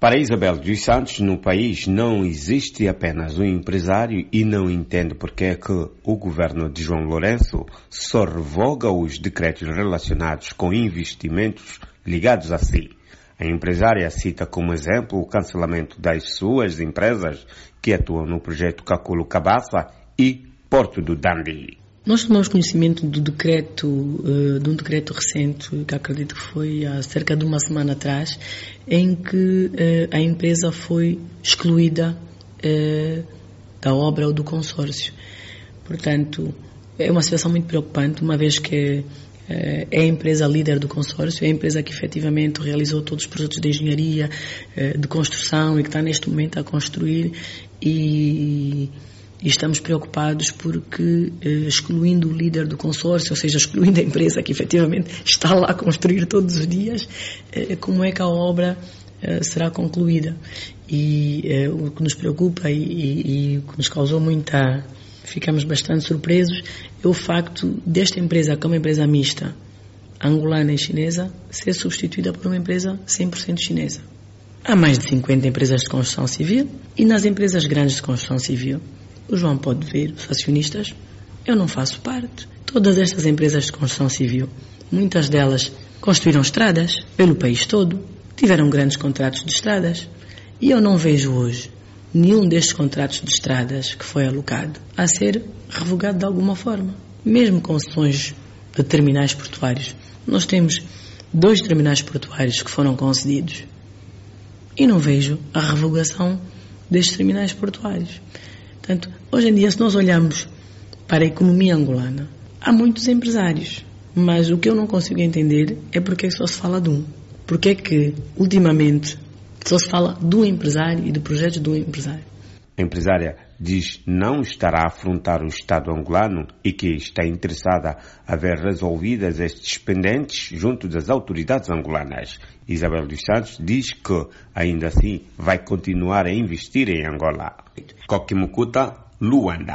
Para Isabel dos Santos, no país não existe apenas um empresário e não entende porque é que o governo de João Lourenço só revoga os decretos relacionados com investimentos ligados a si. A empresária cita como exemplo o cancelamento das suas empresas que atuam no projeto Caculo Cabaça e Porto do Dundee. Nós tomamos conhecimento de um decreto recente, que acredito que foi há cerca de uma semana atrás, em que a empresa foi excluída da obra ou do consórcio. Portanto, é uma situação muito preocupante, uma vez que é a empresa líder do consórcio, é a empresa que efetivamente realizou todos os projetos de engenharia, de construção e que está neste momento a construir e estamos preocupados porque, excluindo o líder do consórcio, ou seja, excluindo a empresa que efetivamente está lá a construir todos os dias, como é que a obra será concluída? E o que nos preocupa e o que nos causou ficamos bastante surpresos, é o facto desta empresa, que é uma empresa mista, angolana e chinesa, ser substituída por uma empresa 100% chinesa. Há mais de 50 empresas de construção civil e nas empresas grandes de construção civil, o João pode ver, os acionistas, eu não faço parte. Todas estas empresas de construção civil, muitas delas construíram estradas pelo país todo, tiveram grandes contratos de estradas e eu não vejo hoje nenhum destes contratos de estradas que foi alocado a ser revogado de alguma forma. Mesmo concessões de terminais portuários, nós temos 2 terminais portuários que foram concedidos e não vejo a revogação destes terminais portuários. Portanto, hoje em dia, se nós olharmos para a economia angolana, há muitos empresários, mas o que eu não consigo entender é porque só se fala de um. Porque é que, ultimamente, só se fala do empresário e de projetos do empresário. A empresária diz não estar a afrontar o Estado angolano e que está interessada a ver resolvidas estes pendentes junto das autoridades angolanas. Isabel dos Santos diz que, ainda assim, vai continuar a investir em Angola. Coquimucuta, Luanda.